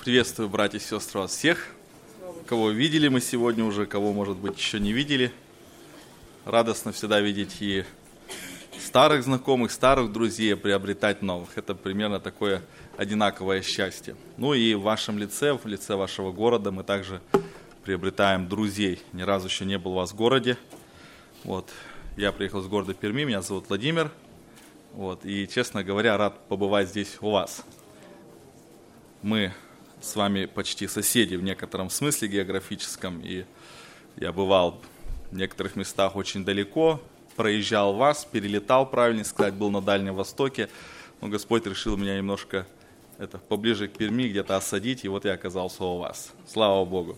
Приветствую, братья и сестры, вас всех, кого видели мы сегодня уже, кого, может быть, еще не видели. Радостно всегда видеть и старых знакомых, старых друзей, приобретать новых. Это примерно такое одинаковое счастье. Ну и в вашем лице, в лице вашего города мы также приобретаем друзей. Ни разу еще не был у вас в городе. Я приехал из города Перми, меня зовут Владимир. И, честно говоря, рад побывать здесь у вас. Мы с вами почти соседи в некотором смысле географическом, и я бывал в некоторых местах очень далеко, проезжал вас, перелетал, правильнее сказать, был на Дальнем Востоке, но Господь решил меня немножко поближе к Перми где-то осадить, и вот я оказался у вас. Слава Богу.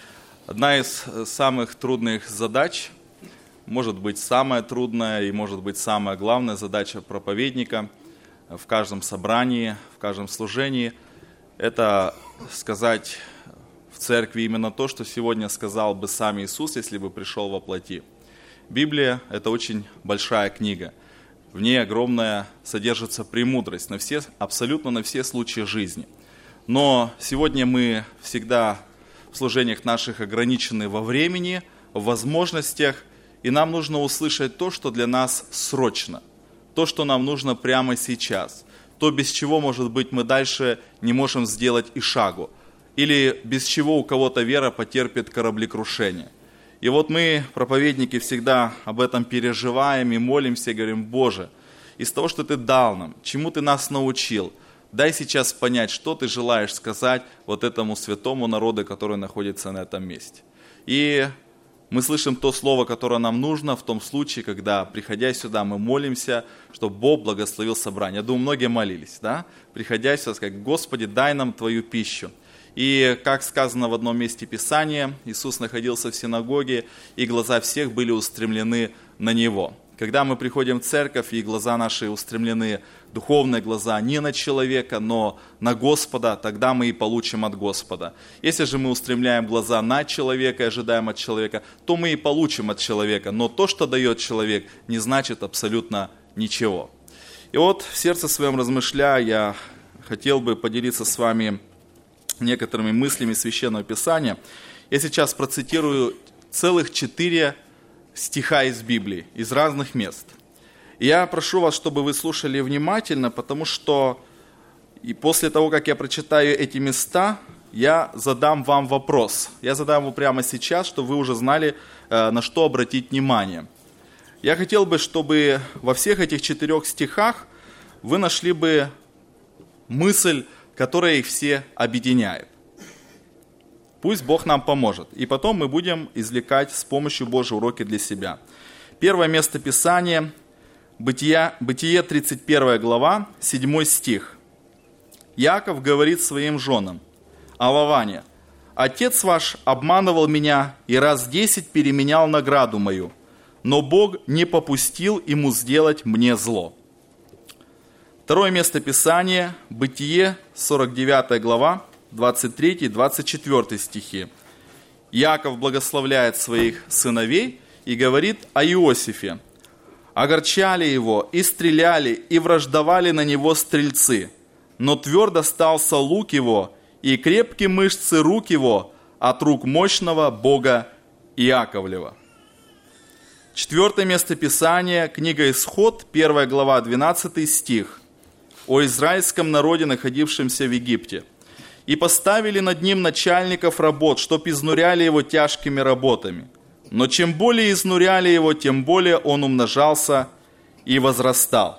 Одна из самых трудных задач, может быть самая трудная и может быть самая главная задача проповедника в каждом собрании, в каждом служении – это сказать в церкви именно то, что сегодня сказал бы сам Иисус, если бы пришел во плоти. Библия – это очень большая книга. В ней огромная содержится премудрость абсолютно на все случаи жизни. Но сегодня мы всегда в служениях наших ограничены во времени, в возможностях, и нам нужно услышать то, что для нас срочно, то, что нам нужно прямо сейчас. То, без чего, может быть, мы дальше не можем сделать и шагу. Или без чего у кого-то вера потерпит кораблекрушение. И мы, проповедники, всегда об этом переживаем и молимся, и говорим: Боже, из того, что Ты дал нам, чему Ты нас научил, дай сейчас понять, что Ты желаешь сказать этому святому народу, который находится на этом месте. И мы слышим то слово, которое нам нужно в том случае, когда, приходя сюда, мы молимся, чтобы Бог благословил собрание. Я думаю, многие молились, да? Приходя сюда, сказать: Господи, дай нам Твою пищу. И, как сказано в одном месте Писания, Иисус находился в синагоге, и глаза всех были устремлены на Него. Когда мы приходим в церковь, и глаза наши устремлены, духовные глаза, не на человека, но на Господа, тогда мы и получим от Господа. Если же мы устремляем глаза на человека и ожидаем от человека, то мы и получим от человека. Но то, что дает человек, не значит абсолютно ничего. И в сердце своем размышляя, я хотел бы поделиться с вами некоторыми мыслями Священного Писания. Я сейчас процитирую целых 4 стиха из Библии, из разных мест. Я прошу вас, чтобы вы слушали внимательно, потому что и после того, как я прочитаю эти места, я задам вам вопрос. Я задам его прямо сейчас, чтобы вы уже знали, на что обратить внимание. Я хотел бы, чтобы во всех этих 4 стихах вы нашли бы мысль, которая их все объединяет. Пусть Бог нам поможет. И потом мы будем извлекать с помощью Божьей уроки для себя. Первое место Писания, Бытие 31 глава, 7 стих. Яков говорит своим женам о Лаване: «Отец ваш обманывал меня и раз 10 переменял награду мою, но Бог не попустил ему сделать мне зло». Второе место Писания, Бытие 49 глава, 23-24 стихи. Яков благословляет своих сыновей и говорит о Иосифе. «Огорчали его, и стреляли, и враждовали на него стрельцы, но твердо стался лук его, и крепкие мышцы рук его от рук мощного Бога Иаковлева». Четвертое место Писания, книга Исход, 1 глава, 12 стих. О израильском народе, находившемся в Египте. «И поставили над ним начальников работ, чтоб изнуряли его тяжкими работами. Но чем более изнуряли его, тем более он умножался и возрастал».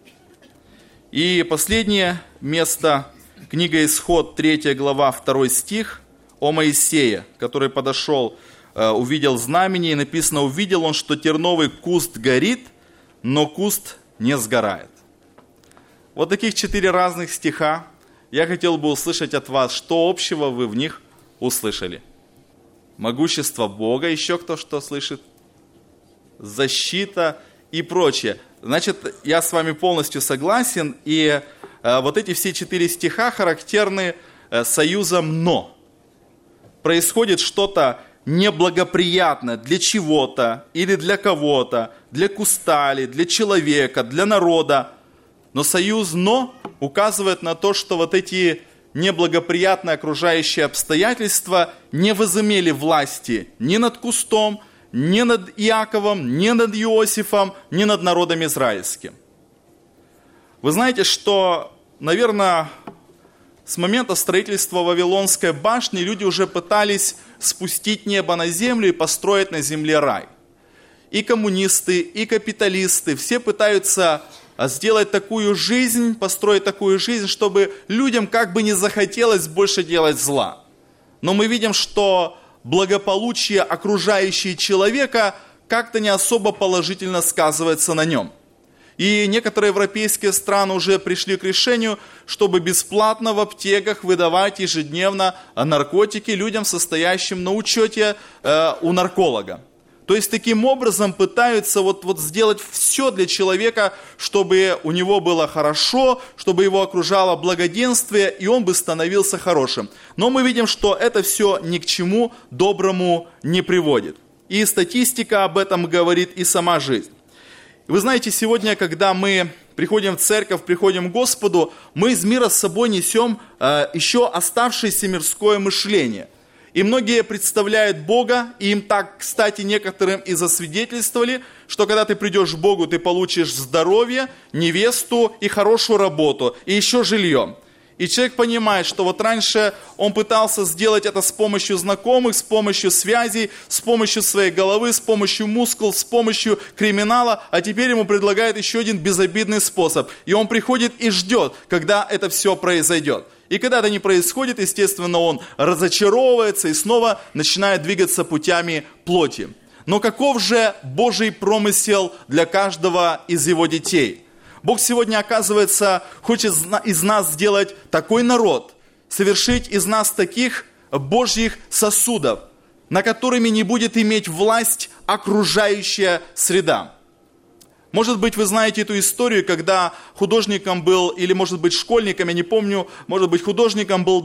И последнее место, книга Исход, 3 глава, 2 стих, о Моисее, который подошел, увидел знамение, и написано: «Увидел он, что терновый куст горит, но куст не сгорает». Таких 4 разных стиха. Я хотел бы услышать от вас, что общего вы в них услышали. Могущество Бога, еще кто что слышит? Защита и прочее. Значит, я с вами полностью согласен, и эти все 4 стиха характерны союзом «но». Происходит что-то неблагоприятное для чего-то или для кого-то, для куста ли, для человека, для народа. Но союз «но» указывает на то, что эти неблагоприятные окружающие обстоятельства не возымели власти ни над кустом, ни над Иаковом, ни над Иосифом, ни над народом израильским. Вы знаете, что, наверное, с момента строительства Вавилонской башни люди уже пытались спустить небо на землю и построить на земле рай. И коммунисты, и капиталисты, все пытаются сделать такую жизнь, построить такую жизнь, чтобы людям как бы не захотелось больше делать зла. Но мы видим, что благополучие окружающего человека как-то не особо положительно сказывается на нем. И некоторые европейские страны уже пришли к решению, чтобы бесплатно в аптеках выдавать ежедневно наркотики людям, состоящим на учете у нарколога. То есть таким образом пытаются вот сделать все для человека, чтобы у него было хорошо, чтобы его окружало благоденствие, и он бы становился хорошим. Но мы видим, что это все ни к чему доброму не приводит. И статистика об этом говорит, и сама жизнь. Вы знаете, сегодня, когда мы приходим в церковь, приходим к Господу, мы из мира с собой несем еще оставшееся мирское мышление. И многие представляют Бога, и им так, кстати, некоторым и засвидетельствовали, что когда ты придешь к Богу, ты получишь здоровье, невесту и хорошую работу, и еще жилье. И человек понимает, что вот раньше он пытался сделать это с помощью знакомых, с помощью связей, с помощью своей головы, с помощью мускул, с помощью криминала, а теперь ему предлагают еще один безобидный способ. И он приходит и ждет, когда это все произойдет. И когда это не происходит, естественно, он разочаровывается и снова начинает двигаться путями плоти. Но каков же Божий промысел для каждого из его детей? Бог сегодня, оказывается, хочет из нас сделать такой народ, совершить из нас таких Божьих сосудов, на которыми не будет иметь власть окружающая среда. Может быть, вы знаете эту историю, когда художником был, или, может быть, школьником, я не помню, может быть, художником был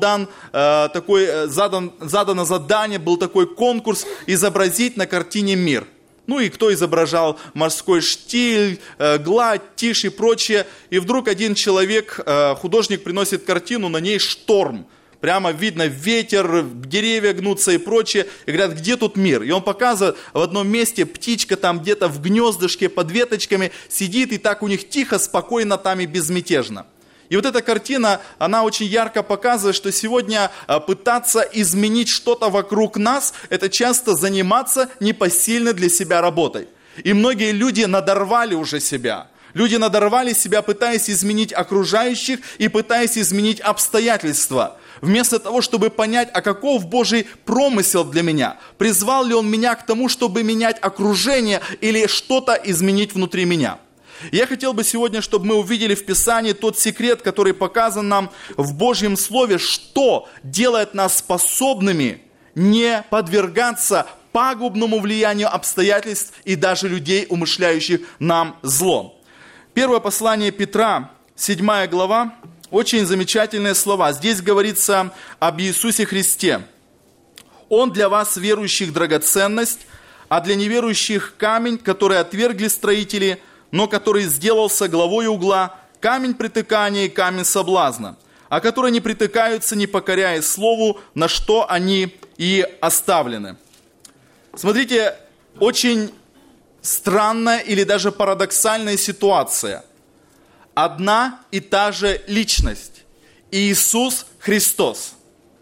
задано задание, был такой конкурс изобразить на картине мир. Ну и кто изображал морской штиль, гладь, тишь и прочее. И вдруг один человек, художник, приносит картину, на ней шторм. Прямо видно ветер, деревья гнутся и прочее. И говорят, где тут мир? И он показывает, в одном месте птичка там где-то в гнездышке под веточками сидит, и так у них тихо, спокойно там и безмятежно. И вот эта картина, она очень ярко показывает, что сегодня пытаться изменить что-то вокруг нас, это часто заниматься непосильной для себя работой. И многие люди надорвали уже себя. Люди надорвали себя, пытаясь изменить окружающих и пытаясь изменить обстоятельства. Вместо того, чтобы понять, а каков Божий промысел для меня. Призвал ли Он меня к тому, чтобы менять окружение или что-то изменить внутри меня. Я хотел бы сегодня, чтобы мы увидели в Писании тот секрет, который показан нам в Божьем Слове, что делает нас способными не подвергаться пагубному влиянию обстоятельств и даже людей, умышляющих нам зло. Первое послание Петра, 7 глава, очень замечательные слова. Здесь говорится об Иисусе Христе. Он для вас, верующих, драгоценность, а для неверующих камень, который отвергли строители, но который сделался главой угла, камень притыкания и камень соблазна, а которые не притыкаются, не покоряя слову, на что они и оставлены. Смотрите, очень странная или даже парадоксальная ситуация. Одна и та же личность. Иисус Христос.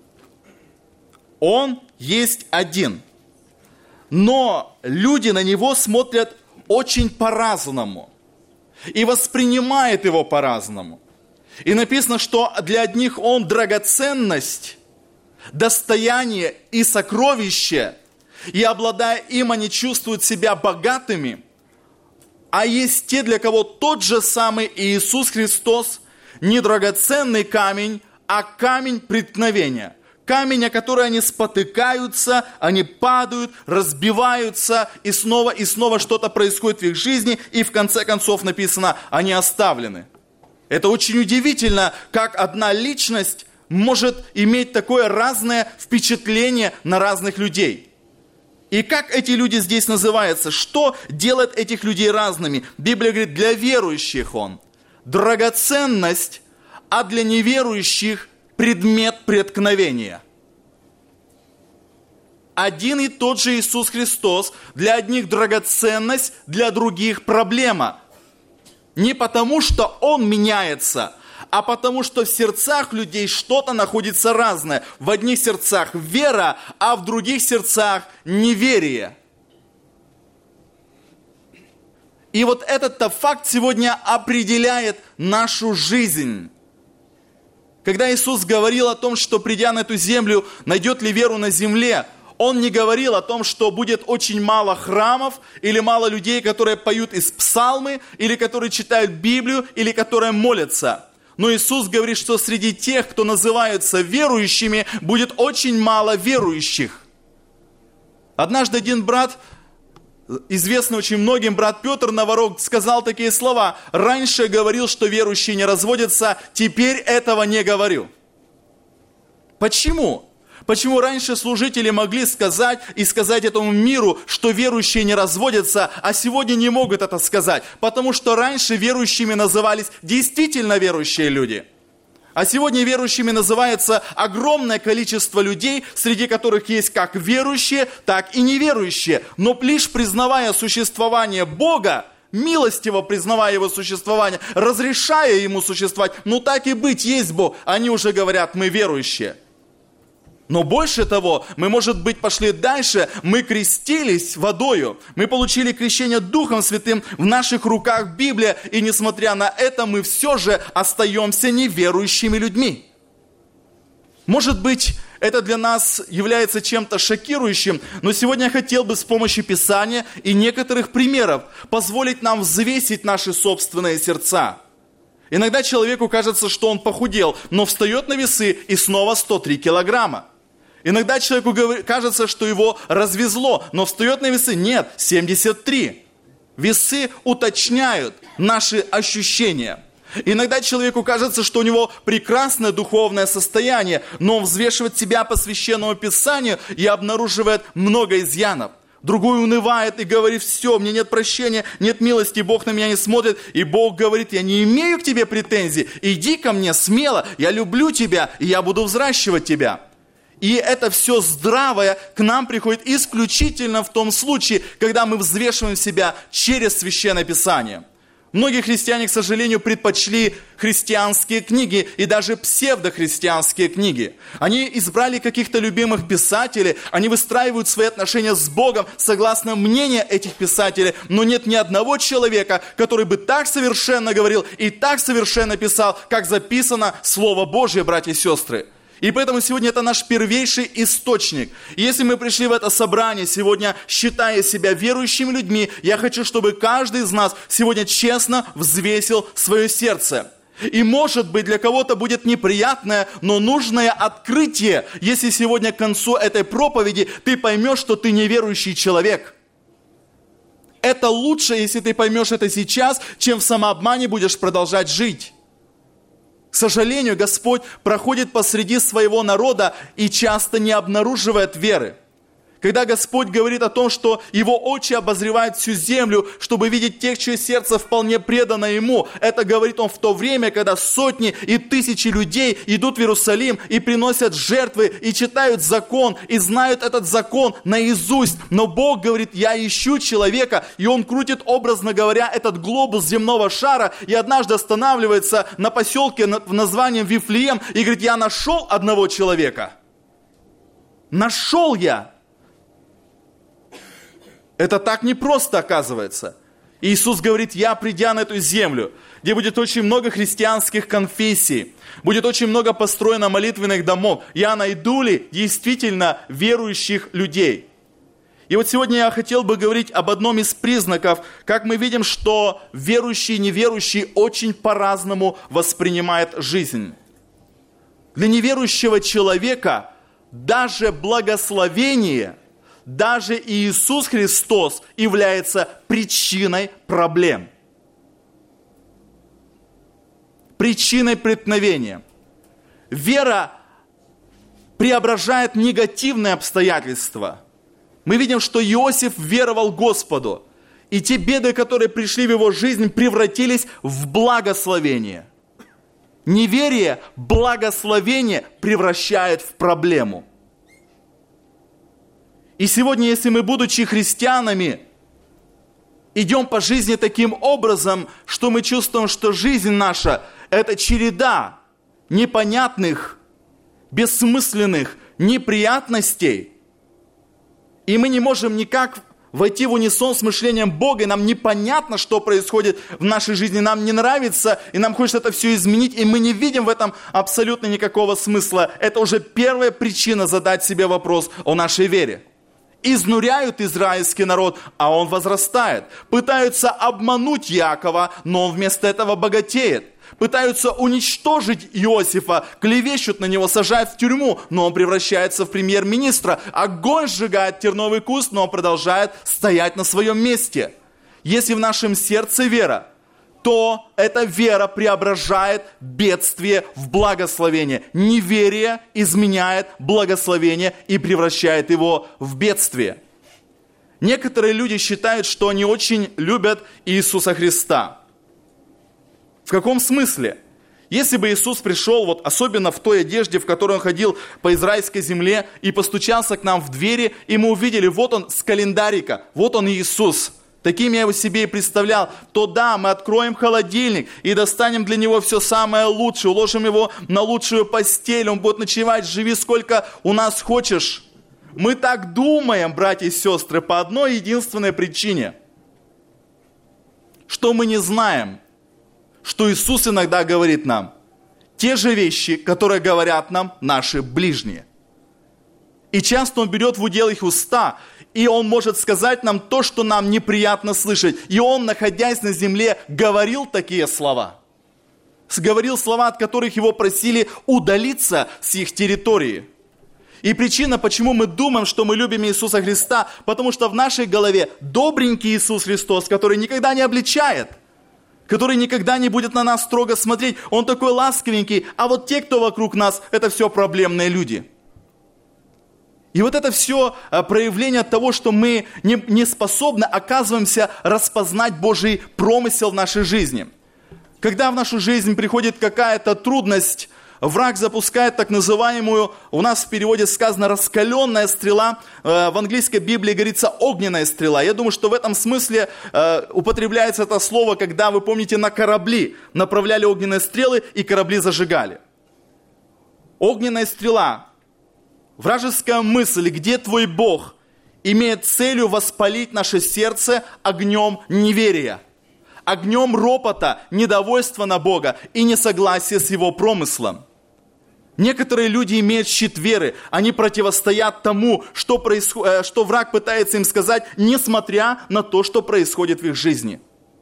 Он есть один. Но люди на Него смотрят очень по-разному. И воспринимают Его по-разному. И написано, что для одних Он драгоценность, достояние и сокровище. И обладая им, они чувствуют себя богатыми. А есть те, для кого тот же самый Иисус Христос не драгоценный камень, а камень преткновения. Камень, о который они спотыкаются, они падают, разбиваются, и снова что-то происходит в их жизни, и в конце концов написано, они оставлены. Это очень удивительно, как одна личность может иметь такое разное впечатление на разных людей. И как эти люди здесь называются? Что делает этих людей разными? Библия говорит, для верующих он драгоценность, а для неверующих предмет преткновения. Один и тот же Иисус Христос, для одних драгоценность, для других проблема. Не потому, что Он меняется, а потому, что в сердцах людей что-то находится разное. В одних сердцах вера, а в других сердцах неверие. И вот этот-то факт сегодня определяет нашу жизнь. Когда Иисус говорил о том, что придя на эту землю, найдет ли веру на земле, Он не говорил о том, что будет очень мало храмов, или мало людей, которые поют из псалмы, или которые читают Библию, или которые молятся. Но Иисус говорит, что среди тех, кто называются верующими, будет очень мало верующих. Однажды один брат, известный очень многим, брат Петр Новорог, сказал такие слова: «Раньше говорил, что верующие не разводятся, теперь этого не говорю». Почему? Почему раньше служители могли сказать и сказать этому миру, что верующие не разводятся, а сегодня не могут это сказать? Потому что раньше верующими назывались действительно верующие люди. А сегодня верующими называется огромное количество людей, среди которых есть как верующие, так и неверующие. Но лишь признавая существование Бога, милостиво признавая Его существование, разрешая Ему существовать, ну так и быть, есть Бог, они уже говорят: мы верующие. Но больше того, мы, может быть, пошли дальше, мы крестились водою, мы получили крещение Духом Святым, в наших руках Библия, и несмотря на это, мы все же остаемся неверующими людьми. Может быть, это для нас является чем-то шокирующим, но сегодня я хотел бы с помощью Писания и некоторых примеров позволить нам взвесить наши собственные сердца. Иногда человеку кажется, что он похудел, но встает на весы и снова 103 килограмма. Иногда человеку кажется, что его развезло, но встает на весы, нет, 73. Весы уточняют наши ощущения. Иногда человеку кажется, что у него прекрасное духовное состояние, но он взвешивает себя по Священному Писанию и обнаруживает много изъянов. Другой унывает и говорит: все, мне нет прощения, нет милости, Бог на меня не смотрит. И Бог говорит: я не имею к тебе претензий, иди ко мне смело, я люблю тебя, и я буду взращивать тебя. И это все здравое к нам приходит исключительно в том случае, когда мы взвешиваем себя через Священное Писание. Многие христиане, к сожалению, предпочли христианские книги и даже псевдохристианские книги. Они избрали каких-то любимых писателей, они выстраивают свои отношения с Богом согласно мнению этих писателей, но нет ни одного человека, который бы так совершенно говорил и так совершенно писал, как записано Слово Божье, братья и сестры. И поэтому сегодня это наш первейший источник. И если мы пришли в это собрание сегодня, считая себя верующими людьми, я хочу, чтобы каждый из нас сегодня честно взвесил свое сердце. И может быть для кого-то будет неприятное, но нужное открытие, если сегодня к концу этой проповеди ты поймешь, что ты неверующий человек. Это лучше, если ты поймешь это сейчас, чем в самообмане будешь продолжать жить. К сожалению, Господь проходит посреди своего народа и часто не обнаруживает веры. Когда Господь говорит о том, что Его очи обозревают всю землю, чтобы видеть тех, чье сердце вполне предано Ему, это говорит Он в то время, когда сотни и тысячи людей идут в Иерусалим и приносят жертвы, и читают закон, и знают этот закон наизусть. Но Бог говорит: я ищу человека, и Он крутит, образно говоря, этот глобус земного шара, и однажды останавливается на поселке в названием Вифлеем, и говорит: я нашел одного человека. Нашел я. Это так непросто оказывается. Иисус говорит: я, придя на эту землю, где будет очень много христианских конфессий, будет очень много построено молитвенных домов, я найду ли действительно верующих людей? И вот сегодня я хотел бы говорить об одном из признаков, как мы видим, что верующие и неверующие очень по-разному воспринимают жизнь. Для неверующего человека даже благословение, даже Иисус Христос является причиной проблем, причиной преткновения. Вера преображает негативные обстоятельства. Мы видим, что Иосиф веровал Господу, и те беды, которые пришли в его жизнь, превратились в благословение. Неверие благословение превращает в проблему. И сегодня, если мы, будучи христианами, идем по жизни таким образом, что мы чувствуем, что жизнь наша – это череда непонятных, бессмысленных неприятностей, и мы не можем никак войти в унисон с мышлением Бога, и нам непонятно, что происходит в нашей жизни, нам не нравится, и нам хочется это все изменить, и мы не видим в этом абсолютно никакого смысла. Это уже первая причина задать себе вопрос о нашей вере. Изнуряют израильский народ, а он возрастает. Пытаются обмануть Иакова, но он вместо этого богатеет. Пытаются уничтожить Иосифа, клевещут на него, сажают в тюрьму, но он превращается в премьер-министра. Огонь сжигает терновый куст, но он продолжает стоять на своем месте. Если в нашем сердце вера, то эта вера преображает бедствие в благословение. Неверие изменяет благословение и превращает его в бедствие. Некоторые люди считают, что они очень любят Иисуса Христа. В каком смысле? Если бы Иисус пришел, вот особенно в той одежде, в которой Он ходил по израильской земле, и постучался к нам в двери, и мы увидели, вот Он с календарика, вот Он Иисус. Таким я его себе и представлял. То да, мы откроем холодильник и достанем для него все самое лучшее, уложим его на лучшую постель, он будет ночевать, живи сколько у нас хочешь. Мы так думаем, братья и сестры, по одной единственной причине, что мы не знаем, что Иисус иногда говорит нам те же вещи, которые говорят нам наши ближние. И часто Он берет в удел их уста, и Он может сказать нам то, что нам неприятно слышать. И Он, находясь на земле, говорил такие слова. Говорил слова, от которых Его просили удалиться с их территории. И причина, почему мы думаем, что мы любим Иисуса Христа, потому что в нашей голове добренький Иисус Христос, который никогда не обличает, который никогда не будет на нас строго смотреть, Он такой ласковенький, а вот те, кто вокруг нас, это все проблемные люди. И вот это все проявление того, что мы не способны, оказываемся распознать Божий промысел в нашей жизни. Когда в нашу жизнь приходит какая-то трудность, враг запускает так называемую, у нас в переводе сказано раскаленная стрела, в английской Библии говорится огненная стрела. Я думаю, что в этом смысле употребляется это слово, когда, вы помните, на корабли направляли огненные стрелы и корабли зажигали. Огненная стрела. Вражеская мысль, где твой Бог, имеет целью воспалить наше сердце огнем неверия, огнем ропота, недовольства на Бога и несогласия с Его промыслом. Некоторые люди имеют щит веры, они противостоят тому, что враг пытается им сказать, несмотря на то, что происходит в их жизни.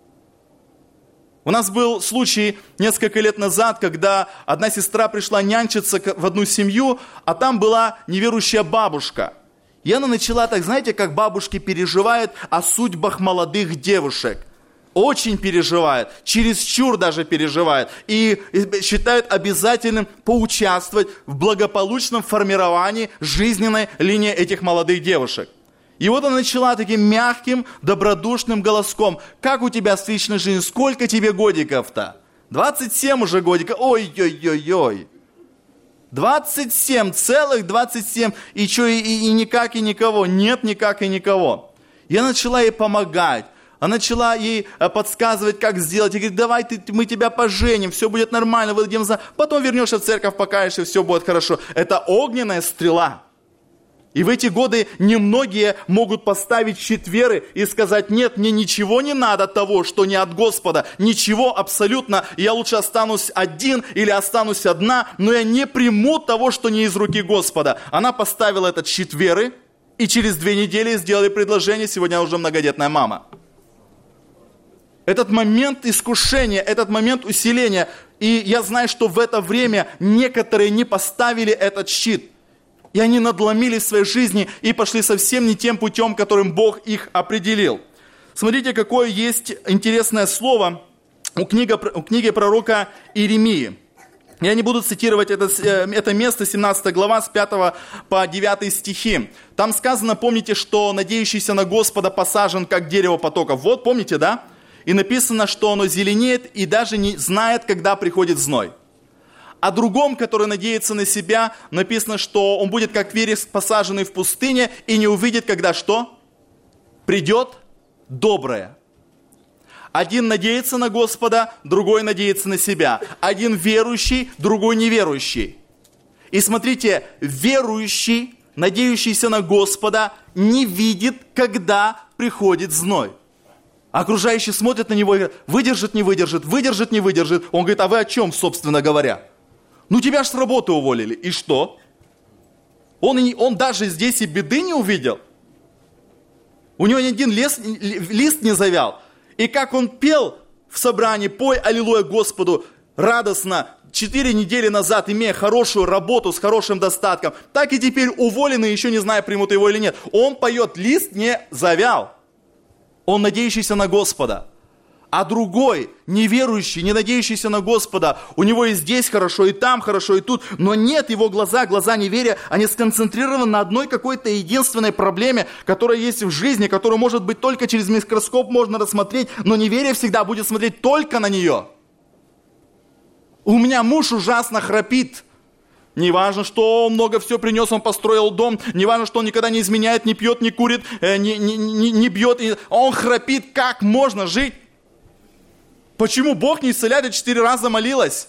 У нас был случай несколько лет назад, когда одна сестра пришла нянчиться в одну семью, а там была неверующая бабушка. И она начала так, знаете, как бабушки переживают о судьбах молодых девушек. Очень переживает, чересчур даже переживает. И считают обязательным поучаствовать в благополучном формировании жизненной линии этих молодых девушек. И вот она начала таким мягким, добродушным голоском. Как у тебя с личной жизнью? Сколько тебе годиков-то? 27 уже годиков. Ой-ой-ой-ой. 27, целых 27. И что, и никак, и никого? Нет, никак, и никого. Я начала ей помогать. Она начала ей подсказывать, как сделать. И говорит, давай мы тебя поженим, все будет нормально, выйдем за... Потом вернешься в церковь, покаешься, все будет хорошо. Это огненная стрела. И в эти годы немногие могут поставить щит веры и сказать, нет, мне ничего не надо того, что не от Господа, ничего абсолютно, я лучше останусь один или останусь одна, но я не приму того, что не из руки Господа. Она поставила этот щит веры, и через 2 недели сделали предложение, сегодня она уже многодетная мама. Этот момент искушения, этот момент усиления, и я знаю, что в это время некоторые не поставили этот щит. И они надломились в своей жизни и пошли совсем не тем путем, которым Бог их определил. Смотрите, какое есть интересное слово у книги пророка Иеремии. Я не буду цитировать это место, 17 глава, с 5 по 9 стихи. Там сказано, помните, что надеющийся на Господа посажен, как дерево потоков. Вот, помните, да? И написано, что оно зеленеет и даже не знает, когда приходит зной. О другом, который надеется на себя, написано, что он будет как вереск, посаженный в пустыне, и не увидит, когда что? Придет доброе. Один надеется на Господа, другой надеется на себя. Один верующий, другой неверующий. И смотрите, верующий, надеющийся на Господа, не видит, когда приходит зной. Окружающие смотрят на него и говорят, выдержит, не выдержит, выдержит, не выдержит. Он говорит, а вы о чем, собственно говоря? Ну тебя ж с работы уволили. И что? Он даже здесь и беды не увидел. У него ни один лист не завял. И как он пел в собрании, пой аллилуйя Господу, радостно, 4 недели назад, имея хорошую работу с хорошим достатком, так и теперь уволенный, еще не зная, примут его или нет. Он поет, лист не завял. Он надеющийся на Господа. А другой, неверующий, не надеющийся на Господа, у него и здесь хорошо, и там хорошо, и тут, но нет, его глаза неверия, они сконцентрированы на одной какой-то единственной проблеме, которая есть в жизни, которую, может быть, только через микроскоп можно рассмотреть, но неверие всегда будет смотреть только на нее. У меня муж ужасно храпит. Не важно, что он много всего принес, он построил дом. Не важно, что он никогда не изменяет, не пьет, не курит, не бьет. Он храпит. Как можно жить? Почему Бог не исцеляет? Я 4 раза молилась.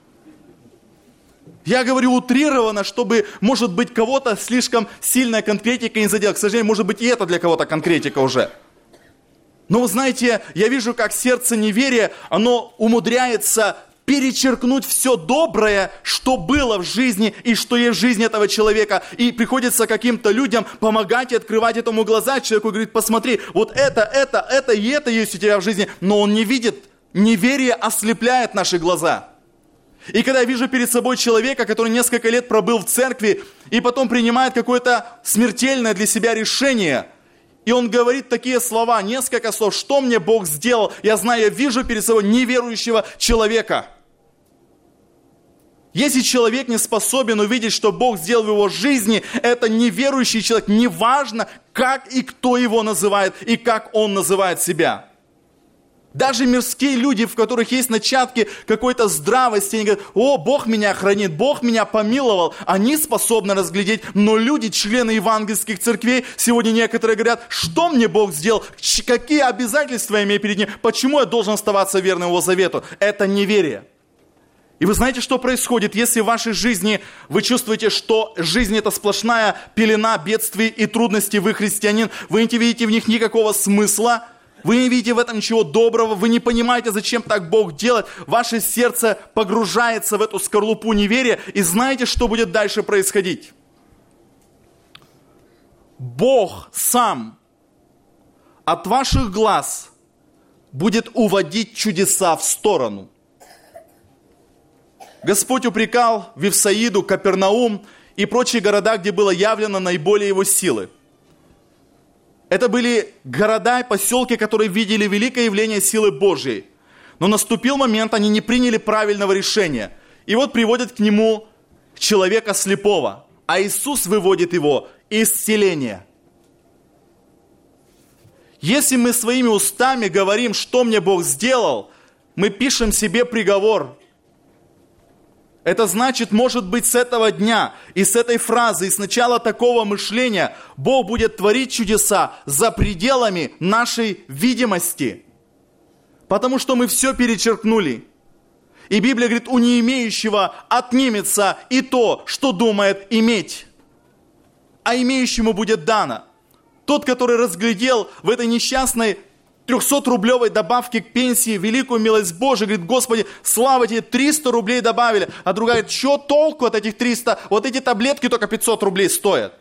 Я говорю утрированно, чтобы, может быть, кого-то слишком сильная конкретика не задела. К сожалению, может быть, и это для кого-то конкретика уже. Но вы знаете, я вижу, как сердце неверия, оно умудряется перечеркнуть все доброе, что было в жизни и что есть в жизни этого человека. И приходится каким-то людям помогать и открывать этому глаза. Человеку говорит, посмотри, вот это и это есть у тебя в жизни. Но он не видит. Неверие ослепляет наши глаза. И когда я вижу перед собой человека, который несколько лет пробыл в церкви, и потом принимает какое-то смертельное для себя решение, и он говорит такие слова, несколько слов, что мне Бог сделал, я знаю, я вижу перед собой неверующего человека. Если человек не способен увидеть, что Бог сделал в его жизни, это неверующий человек, неважно, как и кто его называет, и как он называет себя. Даже мирские люди, в которых есть начатки какой-то здравости, они говорят, о, Бог меня хранит, Бог меня помиловал. Они способны разглядеть, но люди, члены евангельских церквей, сегодня некоторые говорят, что мне Бог сделал, какие обязательства я имею перед Ним, почему я должен оставаться верным Его завету. Это неверие. И вы знаете, что происходит, если в вашей жизни вы чувствуете, что жизнь это сплошная пелена бедствий и трудностей, вы христианин, вы не видите в них никакого смысла, вы не видите в этом ничего доброго, вы не понимаете, зачем так Бог делает. Ваше сердце погружается в эту скорлупу неверия, и знаете, что будет дальше происходить? Бог сам от ваших глаз будет уводить чудеса в сторону. Господь упрекал Вифсаиду, Капернаум и прочие города, где было явлено наиболее Его силы. Это были города и поселки, которые видели великое явление силы Божьей. Но наступил момент, они не приняли правильного решения. И вот приводят к нему человека слепого. А Иисус выводит его из исцеления. Если мы своими устами говорим, что мне Бог сделал, мы пишем себе приговор. Это значит, может быть, с этого дня и с этой фразы, и с начала такого мышления Бог будет творить чудеса за пределами нашей видимости. Потому что мы все перечеркнули. И Библия говорит, у не имеющего отнимется и то, что думает иметь. А имеющему будет дано. Тот, который разглядел в этой несчастной 300-рублевой добавки к пенсии великую милость Божию, говорит, Господи, слава Тебе, 300 рублей добавили. А другая говорит, что толку от этих 300? Вот эти таблетки только 500 рублей стоят.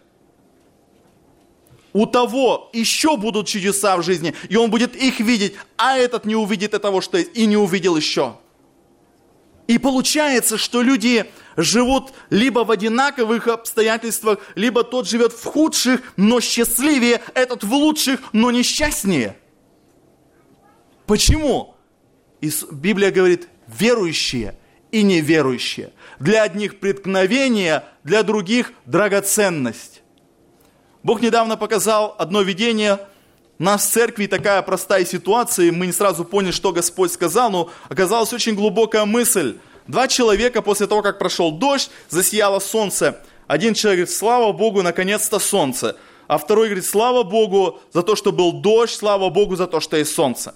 У того еще будут чудеса в жизни, и он будет их видеть, а этот не увидит этого, что есть, и не увидел еще. И получается, что люди живут либо в одинаковых обстоятельствах, либо тот живет в худших, но счастливее, этот в лучших, но несчастнее. Почему? Библия говорит, верующие и неверующие. Для одних преткновение, для других драгоценность. Бог недавно показал одно видение. У нас в церкви такая простая ситуация, мы не сразу поняли, что Господь сказал, но оказалась очень глубокая мысль. Два человека после того, как прошел дождь, засияло солнце. Один человек говорит: слава Богу, наконец-то солнце. А второй говорит: слава Богу за то, что был дождь, слава Богу за то, что есть солнце.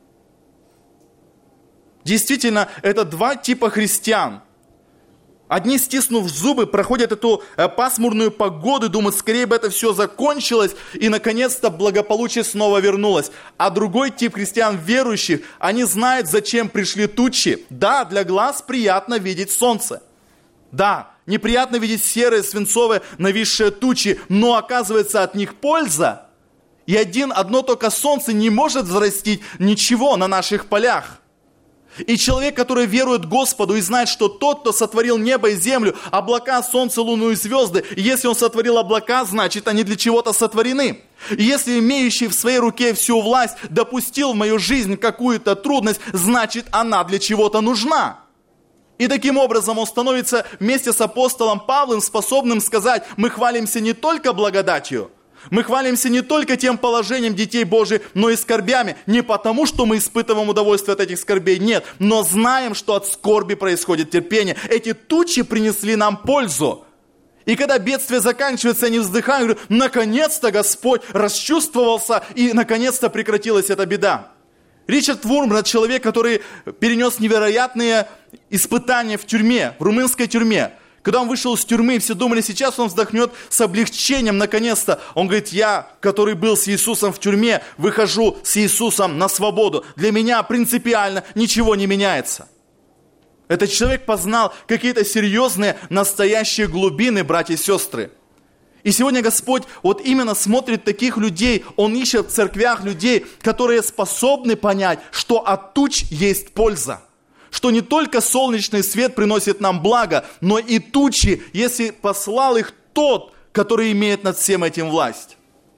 Действительно, это два типа христиан. Одни, стиснув зубы, проходят эту пасмурную погоду, думают, скорее бы это все закончилось, и наконец-то благополучие снова вернулось. А другой тип христиан верующих, они знают, зачем пришли тучи. Да, для глаз приятно видеть солнце. Да, неприятно видеть серые, свинцовые, нависшие тучи, но оказывается от них польза. И одно только солнце не может взрастить ничего на наших полях. И человек, который верует Господу и знает, что тот, кто сотворил небо и землю, облака, солнце, луну и звезды, и если он сотворил облака, значит, они для чего-то сотворены. И если имеющий в своей руке всю власть допустил в мою жизнь какую-то трудность, значит, она для чего-то нужна. И таким образом он становится вместе с апостолом Павлом способным сказать: мы хвалимся не только благодатью, мы хвалимся не только тем положением детей Божьих, но и скорбями. Не потому, что мы испытываем удовольствие от этих скорбей, нет. Но знаем, что от скорби происходит терпение. Эти тучи принесли нам пользу. И когда бедствие заканчивается, они вздыхают и говорят: наконец-то Господь расчувствовался, и наконец-то прекратилась эта беда. Ричард Вурмбранд, человек, который перенес невероятные испытания в тюрьме, в румынской тюрьме. Когда он вышел из тюрьмы, все думали, сейчас он вздохнет с облегчением, наконец-то. Он говорит: я, который был с Иисусом в тюрьме, выхожу с Иисусом на свободу. Для меня принципиально ничего не меняется. Этот человек познал какие-то серьезные, настоящие глубины, братья и сестры. И сегодня Господь вот именно смотрит таких людей, Он ищет в церквях людей, которые способны понять, что от туч есть польза. Что не только солнечный свет приносит нам благо, но и тучи, если послал их тот, который имеет над всем этим власть.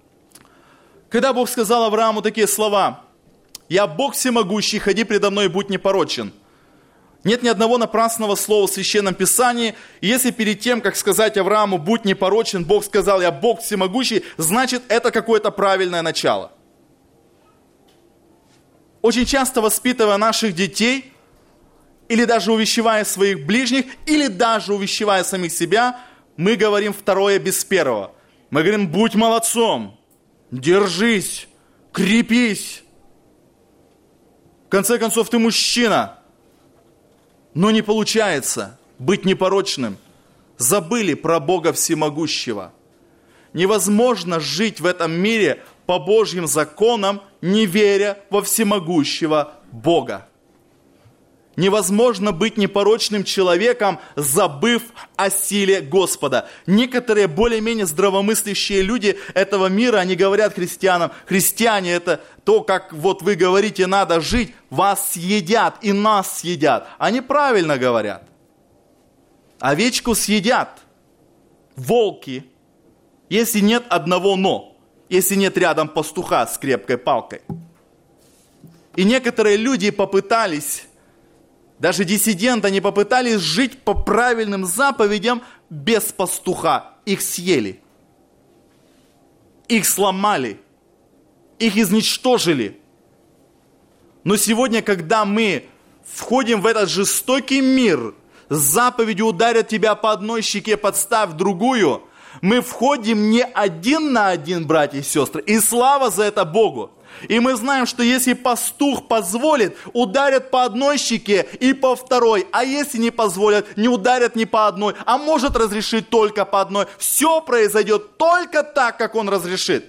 Когда Бог сказал Аврааму такие слова: «Я Бог всемогущий, ходи предо мной и будь непорочен». Нет ни одного напрасного слова в Священном Писании. И если перед тем, как сказать Аврааму «будь непорочен», Бог сказал «я Бог всемогущий», значит, это какое-то правильное начало. Очень часто, воспитывая наших детей, или даже увещевая своих ближних, или даже увещевая самих себя, мы говорим второе без первого. Мы говорим: будь молодцом, держись, крепись. В конце концов, ты мужчина. Но не получается быть непорочным. Забыли про Бога Всемогущего. Невозможно жить в этом мире по Божьим законам, не веря во всемогущего Бога. Невозможно быть непорочным человеком, забыв о силе Господа. Некоторые более-менее здравомыслящие люди этого мира, они говорят христианам: христиане, это то, как вот вы говорите, надо жить, вас съедят и нас съедят. Они правильно говорят. Овечку съедят волки, если нет одного «но», если нет рядом пастуха с крепкой палкой. И некоторые люди попытались, даже диссиденты, они попытались жить по правильным заповедям без пастуха. Их съели. Их сломали. Их изничтожили. Но сегодня, когда мы входим в этот жестокий мир, с заповедью «ударят тебя по одной щеке, подставь другую», мы входим не один на один, братья и сестры. И слава за это Богу. И мы знаем, что если пастух позволит, ударят по одной щеке и по второй. А если не позволят, не ударят ни по одной, а может разрешить только по одной. Все произойдет только так, как он разрешит.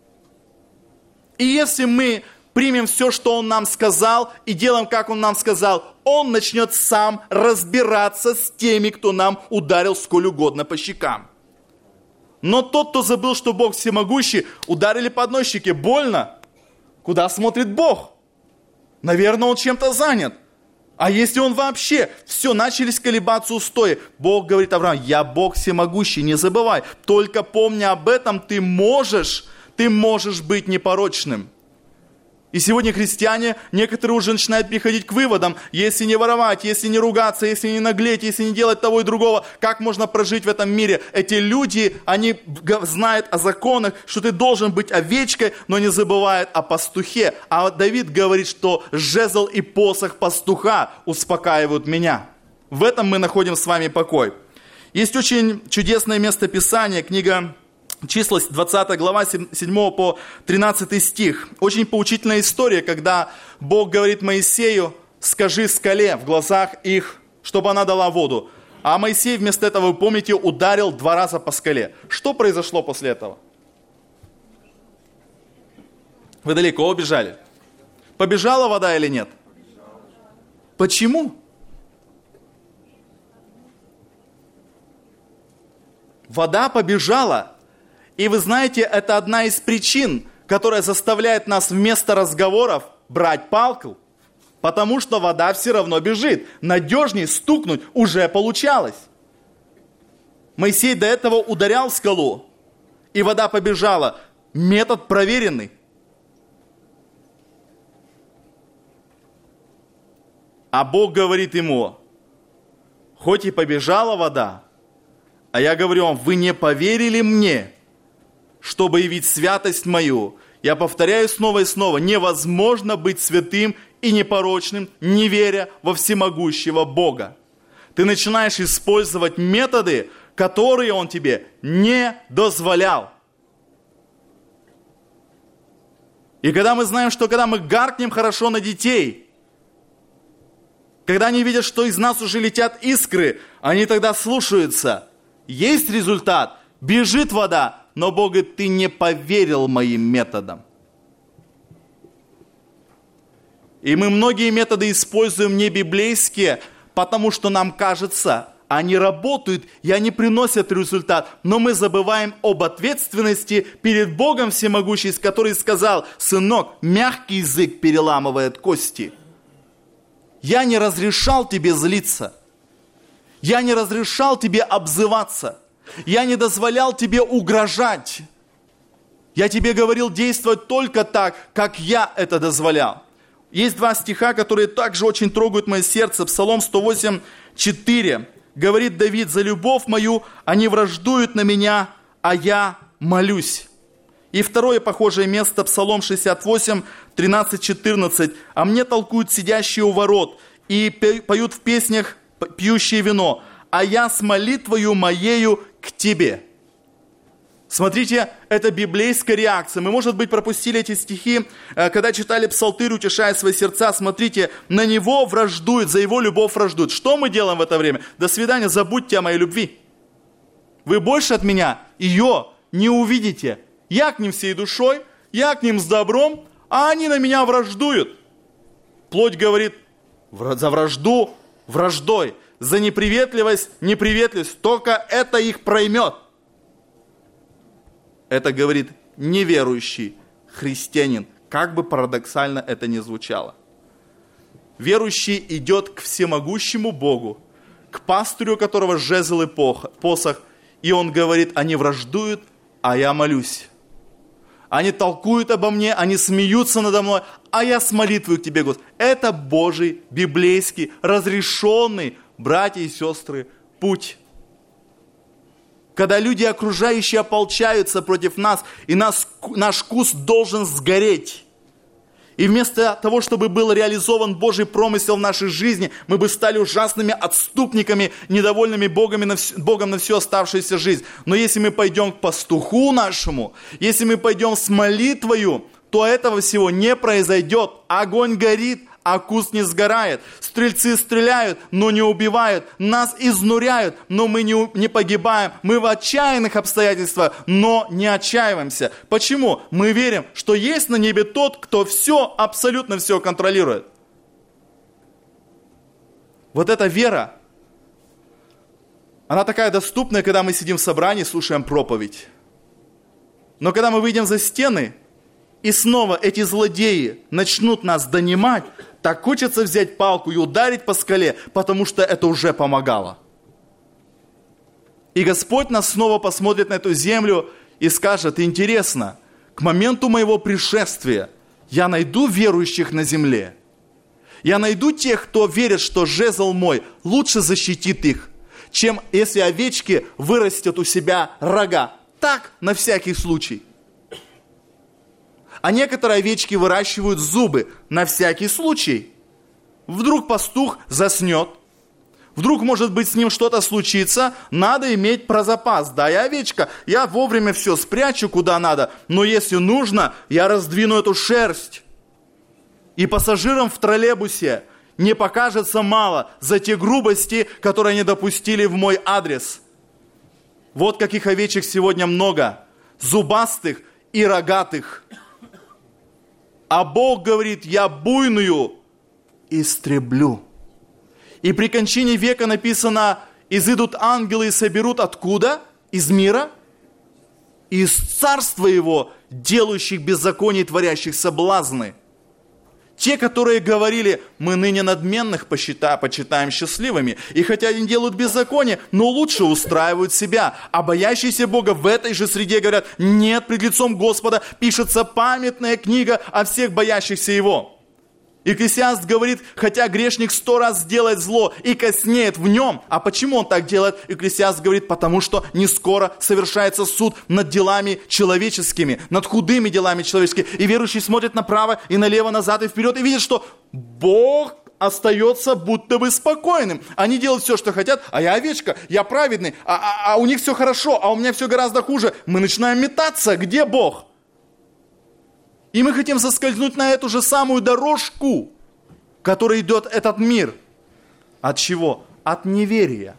И если мы примем все, что он нам сказал, и делаем, как он нам сказал, он начнет сам разбираться с теми, кто нам ударил сколь угодно по щекам. Но тот, кто забыл, что Бог всемогущий, ударили по одной щеке, больно. Куда смотрит Бог? Наверное, он чем-то занят. А если он вообще? Все, начались колебаться устои. Бог говорит Аврааму: я Бог всемогущий, не забывай. Только помни об этом, ты можешь быть непорочным. И сегодня христиане, некоторые уже начинают приходить к выводам: если не воровать, если не ругаться, если не наглеть, если не делать того и другого, как можно прожить в этом мире? Эти люди, они знают о законах, что ты должен быть овечкой, но не забывают о пастухе. А Давид говорит, что жезл и посох пастуха успокаивают меня. в этом мы находим с вами покой. Есть очень чудесное место Писания, книга Числа, 20 глава, 7 по 13 стих. Очень поучительная история, когда Бог говорит Моисею: скажи скале в глазах их, чтобы она дала воду. А Моисей вместо этого, вы помните, ударил 2 раза по скале. Что произошло после этого? Вы далеко убежали? Побежала вода или нет? Почему? Вода побежала. И вы знаете, это одна из причин, которая заставляет нас вместо разговоров брать палку. Потому что вода все равно бежит. Надежнее стукнуть уже получалось. Моисей до этого ударял в скалу, и вода побежала. Метод проверенный. А Бог говорит ему: хоть и побежала вода, а я говорю вам, вы не поверили мне, чтобы явить святость мою. Я повторяю снова и снова: невозможно быть святым и непорочным, не веря во всемогущего Бога. Ты начинаешь использовать методы, которые Он тебе не дозволял. И когда мы знаем, что когда мы гаркнем хорошо на детей, когда они видят, что из нас уже летят искры, они тогда слушаются. Есть результат, бежит вода, но Бог говорит: ты не поверил моим методам. И мы многие методы используем не библейские, потому что нам кажется, они работают и они приносят результат. Но мы забываем об ответственности перед Богом Всемогущим, который сказал: сынок, мягкий язык переламывает кости. Я не разрешал тебе злиться. Я не разрешал тебе обзываться. Я не дозволял тебе угрожать. Я тебе говорил действовать только так, как я это дозволял. Есть 2 стиха, которые также очень трогают мое сердце. Псалом 108:4. Говорит Давид: за любовь мою они враждуют на меня, а я молюсь. И второе похожее место, Псалом 68:13-14. А мне толкуют сидящие у ворот и поют в песнях пьющие вино, а я с молитвою моею к тебе. Смотрите, это библейская реакция. Мы, может быть, пропустили эти стихи, когда читали псалтырь, утешая свои сердца. Смотрите, на него враждуют, за его любовь враждуют. Что мы делаем в это время? До свидания, забудьте о моей любви. Вы больше от меня ее не увидите. Я к ним всей душой, я к ним с добром, а они на меня враждуют. Плоть говорит: за вражду враждой, за неприветливость неприветливость, только это их проймет. Это говорит неверующий христианин, как бы парадоксально это ни звучало. Верующий идет к всемогущему Богу, к пастырю, у которого жезл и посох, и он говорит: они враждуют, а я молюсь. Они толкуют обо мне, они смеются надо мной, а я с молитвой к тебе, Господи. Это Божий, библейский, разрешенный, братья и сестры, путь. Когда люди окружающие ополчаются против нас, и наш куст должен сгореть. И вместо того, чтобы был реализован Божий промысел в нашей жизни, мы бы стали ужасными отступниками, недовольными Богом на всю оставшуюся жизнь. Но если мы пойдем к пастуху нашему, если мы пойдем с молитвою, то этого всего не произойдет. Огонь горит, а куст не сгорает. Стрельцы стреляют, но не убивают. Нас изнуряют, но мы не погибаем. Мы в отчаянных обстоятельствах, но не отчаиваемся. Почему? Мы верим, что есть на небе тот, кто все, абсолютно все контролирует. Вот эта вера, она такая доступная, когда мы сидим в собрании, слушаем проповедь. Но когда мы выйдем за стены, и снова эти злодеи начнут нас донимать, так хочется взять палку и ударить по скале, потому что это уже помогало. И Господь нас снова посмотрит на эту землю и скажет: интересно, к моменту моего пришествия я найду верующих на земле. Я найду тех, кто верит, что жезл мой лучше защитит их, чем если овечки вырастят у себя рога. Так, на всякий случай. А некоторые овечки выращивают зубы на всякий случай. Вдруг пастух заснет, Вдруг, может быть, с ним что-то случится, надо иметь про запас. Да, я овечка, я вовремя все спрячу куда надо, но если нужно, я раздвину эту шерсть. И пассажирам в троллейбусе не покажется мало за те грубости, которые они допустили в мой адрес. Вот каких овечек сегодня много, зубастых и рогатых. А Бог говорит, я буйную истреблю. И при кончине века написано, изыдут ангелы и соберут откуда? Из мира? Из царства его, делающих беззаконие, творящих соблазны. Те, которые говорили, мы ныне надменных почитаем счастливыми. И хотя они делают беззаконие, но лучше устраивают себя. А боящиеся Бога в этой же среде говорят, нет, пред лицом Господа пишется памятная книга о всех боящихся Его. Екклесиаст говорит, хотя грешник 100 раз сделает зло и коснеет в нем. А почему он так делает? Екклесиаст говорит, потому что не скоро совершается суд над делами человеческими, над худыми делами человеческими. И верующий смотрит направо и налево, назад и вперед, и видит, что Бог остается будто бы спокойным. Они делают все, что хотят, а я овечка, я праведный, а у них все хорошо, а у меня все гораздо хуже. Мы начинаем метаться, где Бог? И мы хотим соскользнуть на эту же самую дорожку, которой идет этот мир. От чего? От неверия.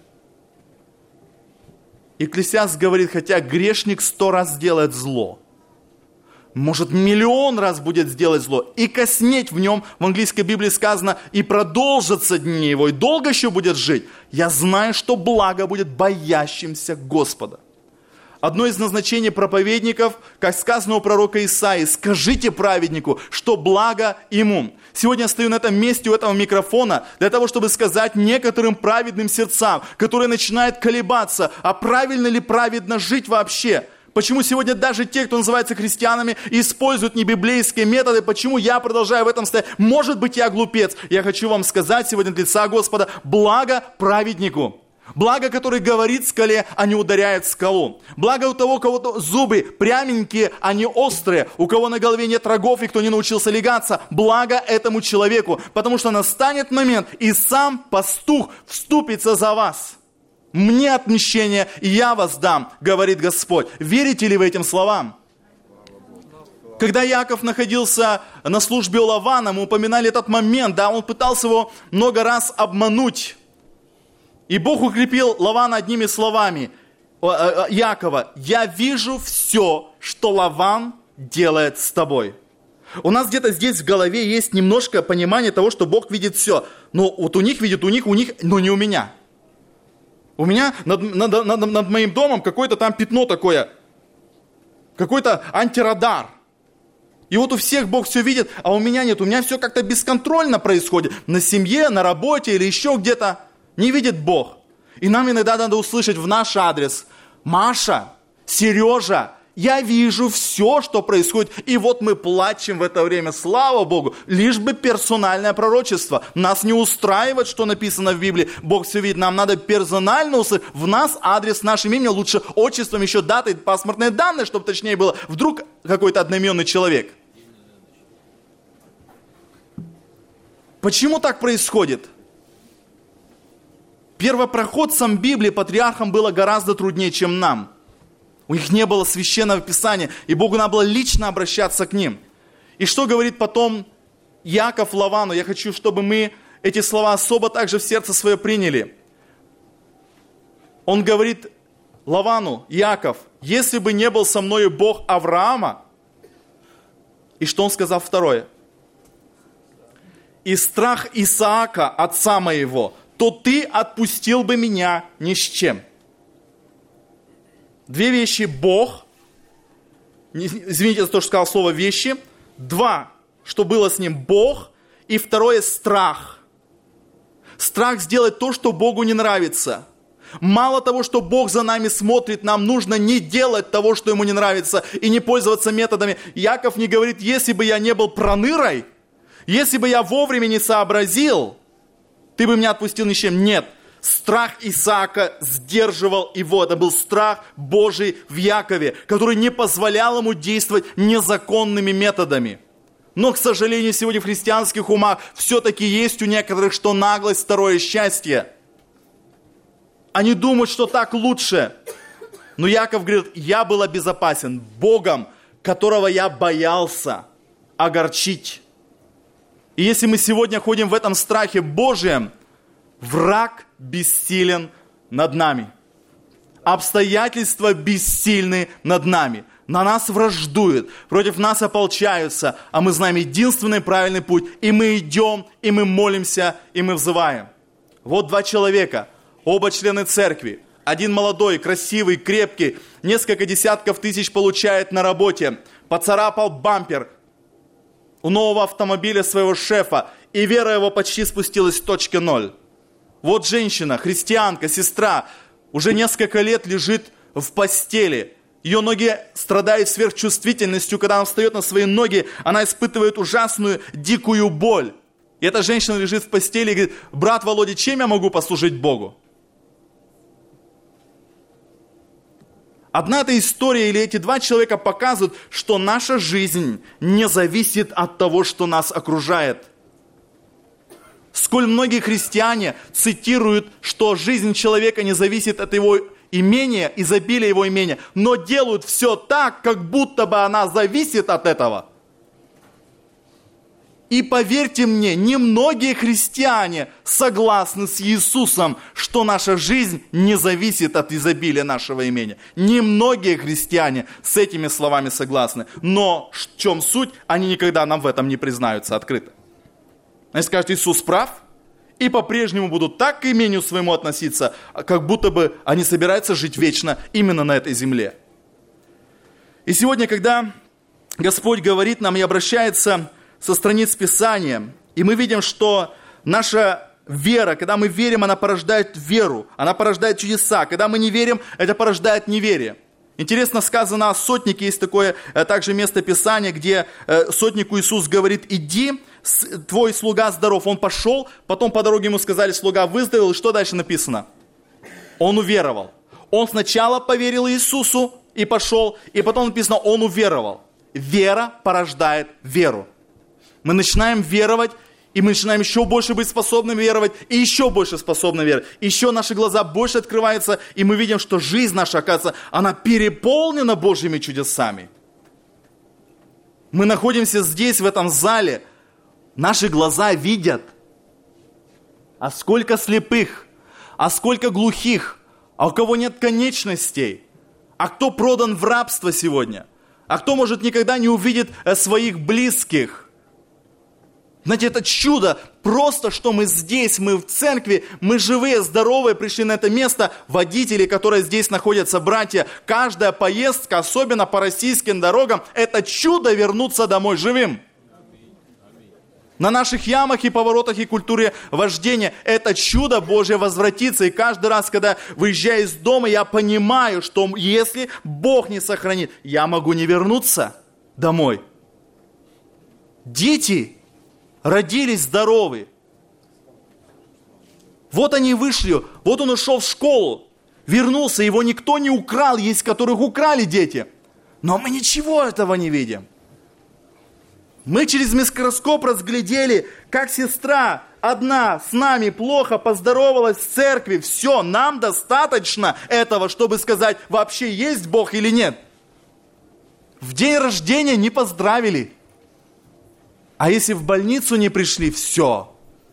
Екклесиаст говорит, хотя грешник 100 раз сделает зло, может 1 000 000 раз будет сделать зло, и коснеть в нем, в английской Библии сказано, и продолжатся дни его, и долго еще будет жить. Я знаю, что благо будет боящимся Господа. Одно из назначений проповедников, как сказано у пророка Исаии, скажите праведнику, что благо ему. Сегодня я стою на этом месте у этого микрофона для того, чтобы сказать некоторым праведным сердцам, которые начинают колебаться, а правильно ли праведно жить вообще. Почему сегодня даже те, кто называется христианами, используют небиблейские методы, почему я продолжаю в этом стоять? Может быть, я глупец. Я хочу вам сказать сегодня от лица Господа, благо праведнику. Благо, который говорит скале, а не ударяет скалу. Благо у того, у кого зубы пряменькие, а не острые. У кого на голове нет рогов и кто не научился легаться. Благо этому человеку. Потому что настанет момент, и сам пастух вступится за вас. Мне отмщение, и я вас дам, говорит Господь. Верите ли вы этим словам? Когда Иаков находился на службе у Лавана, мы упоминали этот момент, да, он пытался его много раз обмануть. И Бог укрепил Лавана одними словами. Иакова, я вижу все, что Лаван делает с тобой. У нас где-то здесь в голове есть немножко понимание того, что Бог видит все. Но вот у них видит, у них, но не у меня. У меня над моим домом какое-то там пятно такое. Какой-то антирадар. И вот у всех Бог все видит, а у меня нет. У меня все как-то бесконтрольно происходит. На семье, на работе или еще где-то. Не видит Бог. И нам иногда надо услышать в наш адрес: Маша, Сережа, я вижу все, что происходит. И вот мы плачем в это время, слава Богу, лишь бы персональное пророчество. Нас не устраивает, что написано в Библии. Бог все видит, нам надо персонально услышать. В нас адрес нашим именем, лучше отчеством, еще даты, паспортные данные, чтобы точнее было. Вдруг какой-то одноименный человек. Почему так происходит? Первопроходцам Библии, патриархам было гораздо труднее, чем нам. У них не было священного писания, и Богу надо было лично обращаться к ним. И что говорит потом Иаков Лавану? Я хочу, чтобы мы эти слова особо также в сердце свое приняли. Он говорит Лавану: Иаков, если бы не был со мною Бог Авраама, и что он сказал второе? И страх Исаака, отца моего, то ты отпустил бы меня ни с чем. Две вещи: Бог, извините за то, что сказал слово вещи. Два, что было с ним: Бог. И второе, страх. Страх сделать то, что Богу не нравится. Мало того, что Бог за нами смотрит, нам нужно не делать того, что Ему не нравится, и не пользоваться методами. Иаков не говорит: если бы я не был пронырой, если бы я вовремя не сообразил, ты бы меня отпустил ни с чем. Нет. Страх Исаака сдерживал его. Это был страх Божий в Якове, который не позволял ему действовать незаконными методами. Но, к сожалению, сегодня в христианских умах все-таки есть у некоторых, что наглость, второе счастье. Они думают, что так лучше. Но Яков говорит, я был обезопасен Богом, которого я боялся огорчить. И если мы сегодня ходим в этом страхе Божьем, враг бессилен над нами. Обстоятельства бессильны над нами. На нас враждуют, против нас ополчаются, а мы знаем единственный правильный путь. И мы идем, и мы молимся, и мы взываем. Вот два человека, оба члены церкви. Один молодой, красивый, крепкий, несколько десятков тысяч получает на работе. Поцарапал бампер у нового автомобиля своего шефа, и вера его почти спустилась в точке ноль. Вот женщина, христианка, сестра, уже несколько лет лежит в постели. Ее ноги страдают сверхчувствительностью. Когда она встает на свои ноги, она испытывает ужасную, дикую боль. И эта женщина лежит в постели и говорит, брат Володя, чем я могу послужить Богу? Одна эта история или эти два человека показывают, что наша жизнь не зависит от того, что нас окружает. Сколь многие христиане цитируют, что жизнь человека не зависит от его имения, изобилия его имения, но делают все так, как будто бы она зависит от этого. И поверьте мне, немногие христиане согласны с Иисусом, что наша жизнь не зависит от изобилия нашего имения. Немногие христиане с этими словами согласны. Но в чем суть, они никогда нам в этом не признаются открыто. Они скажут, Иисус прав, и по-прежнему будут так к имению своему относиться, как будто бы они собираются жить вечно именно на этой земле. И сегодня, когда Господь говорит нам и обращается со страниц Писания, и мы видим, что наша вера, когда мы верим, она порождает веру, она порождает чудеса. Когда мы не верим, это порождает неверие. Интересно сказано о сотнике, есть такое также место Писания, где сотнику Иисус говорит, иди, твой слуга здоров. Он пошел, потом по дороге ему сказали, слуга выздоровел, и что дальше написано? Он уверовал. Он сначала поверил Иисусу и пошел, и потом написано, он уверовал. Вера порождает веру. Мы начинаем веровать, и мы начинаем еще больше быть способными веровать, и еще больше способны веровать. Еще наши глаза больше открываются, и мы видим, что жизнь наша, оказывается, она переполнена Божьими чудесами. Мы находимся здесь, в этом зале, наши глаза видят. А сколько слепых, а сколько глухих, а у кого нет конечностей, а кто продан в рабство сегодня, а кто, может, никогда не увидит своих близких. Знаете, это чудо, просто что мы здесь, мы в церкви, мы живые, здоровые, пришли на это место, водители, которые здесь находятся, братья, каждая поездка, особенно по российским дорогам, это чудо вернуться домой живым. На наших ямах и поворотах и культуре вождения это чудо Божье возвратится. И каждый раз, когда выезжаю из дома, я понимаю, что если Бог не сохранит, я могу не вернуться домой. Дети родились здоровые. Вот они вышли, вот он ушел в школу, вернулся, его никто не украл, есть которых украли дети. Но мы ничего этого не видим. Мы через микроскоп разглядели, как сестра одна с нами плохо поздоровалась в церкви. Все, нам достаточно этого, чтобы сказать, вообще есть Бог или нет. В день рождения не поздравили. А если в больницу не пришли, все.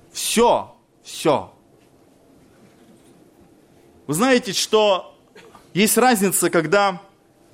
Вы знаете, что есть разница, когда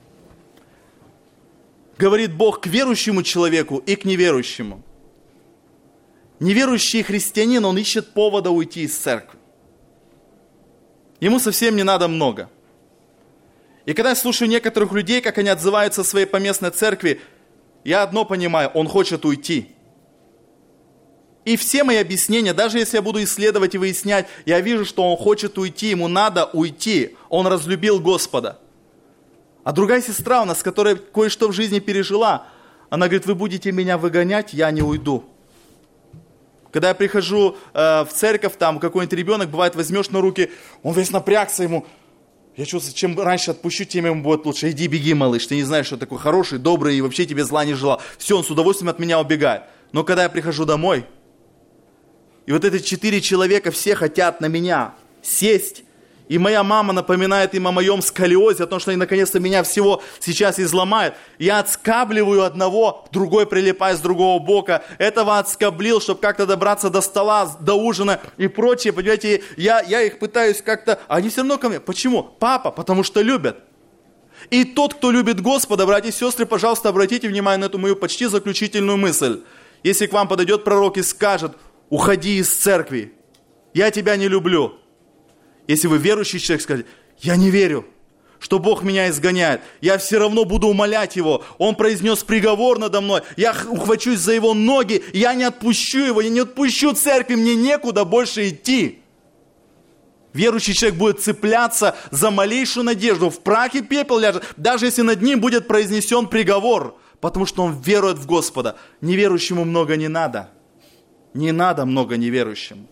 говорит Бог к верующему человеку и к неверующему. Неверующий христианин, он ищет повода уйти из церкви. Ему совсем не надо много. И когда я слушаю некоторых людей, как они отзываются о своей поместной церкви, я одно понимаю, он хочет уйти. И все мои объяснения, даже если я буду исследовать и выяснять, я вижу, что он хочет уйти, ему надо уйти. Он разлюбил Господа. А другая сестра у нас, которая кое-что в жизни пережила, она говорит, вы будете меня выгонять, я не уйду. Когда я прихожу в церковь, там какой-нибудь ребенок, бывает, возьмешь на руки, он весь напрягся ему. Я чувствую, чем раньше отпущу, тем ему будет лучше. Иди, беги, малыш, ты не знаешь, что такой хороший, добрый и вообще тебе зла не желал. Все, он с удовольствием от меня убегает. Но когда я прихожу домой, и вот эти 4 человека все хотят на меня сесть И моя мама напоминает им о моем сколиозе, о том, что они наконец-то меня всего сейчас изломают. Я отскабливаю одного, другой прилипает с другого бока. Этого отскоблил, чтобы как-то добраться до стола, до ужина и прочее. Понимаете, я их пытаюсь как-то... Они все равно ко мне. Почему? Папа, потому что любят. И тот, кто любит Господа, братья и сестры, пожалуйста, обратите внимание на эту мою почти заключительную мысль. Если к вам подойдет пророк и скажет: уходи из церкви, я тебя не люблю. Если вы верующий человек, скажете: я не верю, что Бог меня изгоняет, я все равно буду умолять Его, Он произнес приговор надо мной, я ухвачусь за Его ноги, я не отпущу Его, я не отпущу церкви, мне некуда больше идти. Верующий человек будет цепляться за малейшую надежду, в прах и пепел ляжет, даже если над ним будет произнесен приговор, потому что он верует в Господа. Неверующему много не надо. Не надо много неверующим.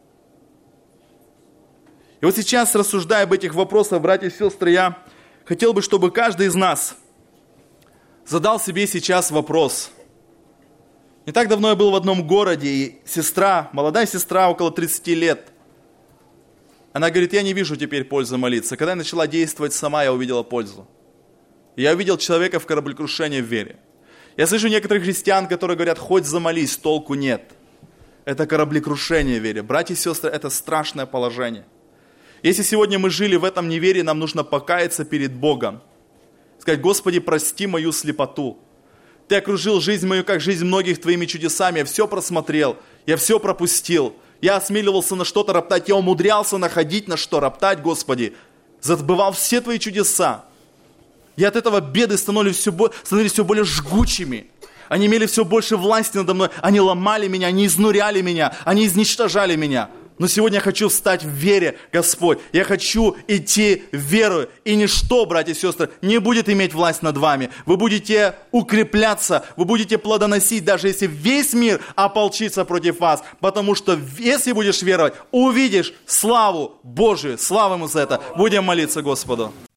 И вот сейчас, рассуждая об этих вопросах, братья и сестры, я хотел бы, чтобы каждый из нас задал себе сейчас вопрос. Не так давно я был в одном городе, и сестра, молодая сестра, около 30 лет, она говорит: я не вижу теперь пользы молиться. Когда я начала действовать сама, я увидела пользу. Я увидел человека в кораблекрушении в вере. Я слышу некоторых христиан, которые говорят: хоть замолись, толку нет. Это кораблекрушение в вере. Братья и сестры, это страшное положение. Если сегодня мы жили в этом неверии, нам нужно покаяться перед Богом. Сказать: Господи, прости мою слепоту. Ты окружил жизнь мою, как жизнь многих Твоими чудесами. Я все просмотрел, я все пропустил. Я осмеливался на что-то роптать, я умудрялся находить на что роптать, Господи. Забывал все Твои чудеса. И от этого беды становились все более жгучими. Они имели все больше власти надо мной. Они ломали меня, они изнуряли меня, они изничтожали меня. Но сегодня я хочу встать в вере, Господь. Я хочу идти в веру. И ничто, братья и сестры, не будет иметь власть над вами. Вы будете укрепляться, вы будете плодоносить, даже если весь мир ополчится против вас. Потому что если будешь веровать, увидишь славу Божию. Слава Ему за это. Будем молиться Господу.